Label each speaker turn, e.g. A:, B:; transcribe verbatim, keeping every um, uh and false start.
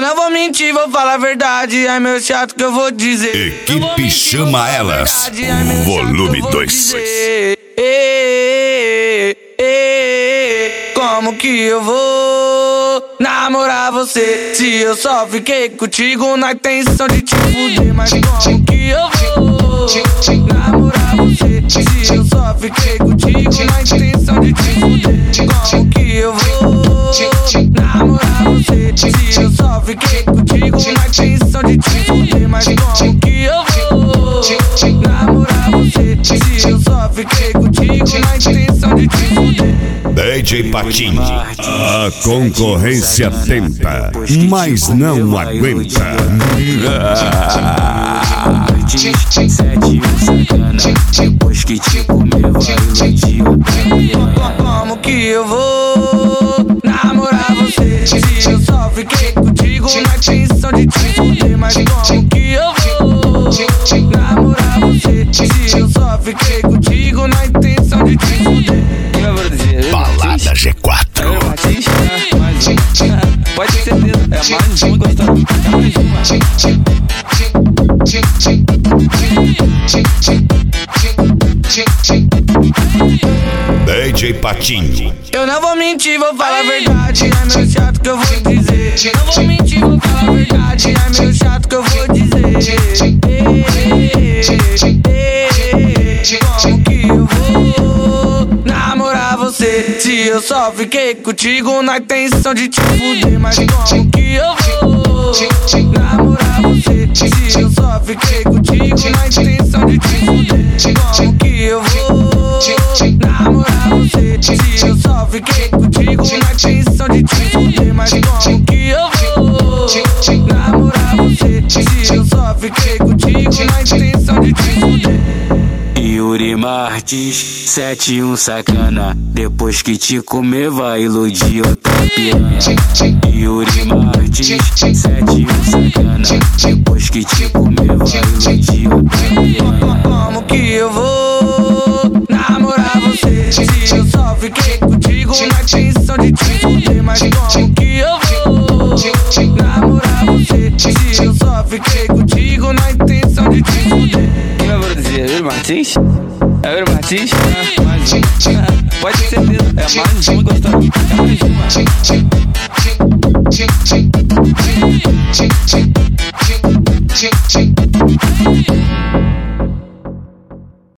A: não vou mentir, vou falar a verdade. É meu chato que eu vou dizer.
B: Equipe
A: mentir,
B: Chama Elas,
A: é
B: volume dois.
A: Como que eu vou namorar você se eu só fiquei contigo na intenção de te fuder? Mas como que eu vou namorar você se eu só fiquei contigo na intenção de te fuder? Como que eu vou namorar você se eu só fiquei contigo na intenção de te fuder? Mas como que eu vou namorar você se eu só fiquei contigo na intenção de te fuder?
B: D J Patinho, a concorrência tenta, mas não aguenta.
C: Sete um sacana, depois que te comeu vai iludir outra.
A: Como que eu vou namorar você se eu só fiquei contigo na intenção de te fuder? Mas como que eu vou namorar você se eu só fiquei contigo na intenção de te fuder?
B: Balada G quatro.
C: Pode ter certeza, é mais uma gostosa. É mais uma.
B: D J Patinho.
A: Eu não vou mentir, vou falar a verdade. É meu chato que eu vou dizer. Não vou mentir, vou falar a verdade. É meu chato que eu vou dizer. Como que eu vou namorar você se eu só fiquei contigo na intenção de te fuder? Mas como que eu vou namorar você se eu só fiquei contigo na intenção de te fuder? Como que eu vou namorar você se eu só fiquei contigo na intenção de te fuder? Mas como que eu vou namorar você se eu só fiquei contigo na intenção de te fuder?
C: Yuri Martins, sete um sacana, depois que te comer vai iludir outra piranha. Yuri Martins, sete um sacana, depois que te comer vai iludir outra piranha.
A: Como que eu vou namorar você se eu só fiquei contigo na intenção de te fuder? Mas como que eu vou namorar você se eu só fiquei contigo na intenção de te fuder?
C: Quem vai produzir? Yuri Martins? É Yuri Martins? É mais uma. Pode ter certeza, é mais uma gostosa. É mais uma.